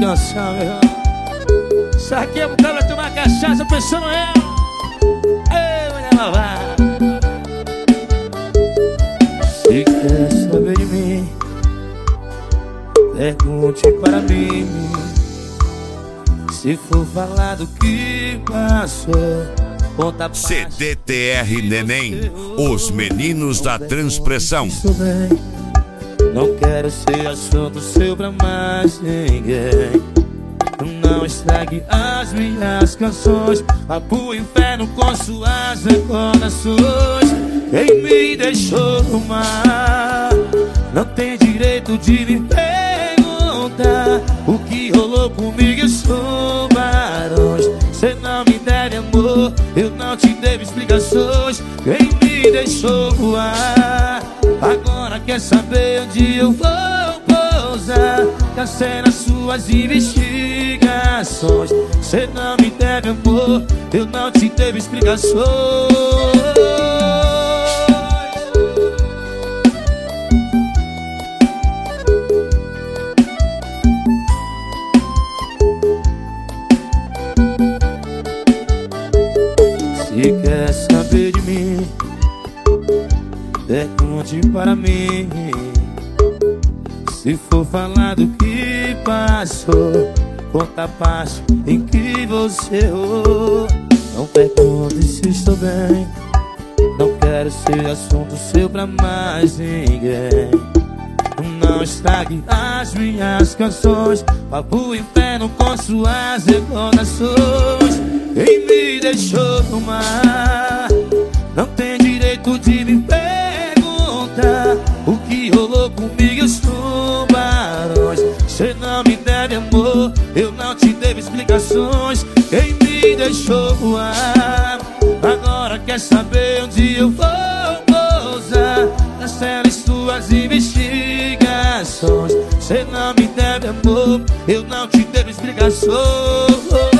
canção, meu irmão. Isso aqui é pro cara tomar cachaça pensando eu. Ei, mulher malvada. Se quer saber de mim, pergunte para mim. Se for falar do que passou, conta pra CDTR Neném, os meninos da transpressão. Não quero ser assunto seu pra mais ninguém. Não estrague as minhas canções, vá pro inferno com suas recordações. Quem me deixou no mar não tem direito de me perguntar o que rolou comigo e os tubarões. Cê não me deve amor, eu não te devo explicações. Quem me deixou voar agora quer saber onde eu vou pousar. Cancela nas suas investigações. Cê não me deve amor, eu não te devo explicações. Se quer saber de mim, pergunte para mim. Se for falar do que passou, conta a parte em que você errou. Não pergunte se estou bem, não quero ser assunto seu pra mais ninguém. Não estrague as minhas canções, vá pro inferno com suas recordações. Quem me deixou no mar não tem direito de me perguntar o que rolou comigo e os tubarões. Cê não me deve amor, eu não te devo explicações. Quem me deixou voar agora quer saber onde eu vou pousar. Cancela as suas investigações. Cê não me deve amor, eu não te devo explicações.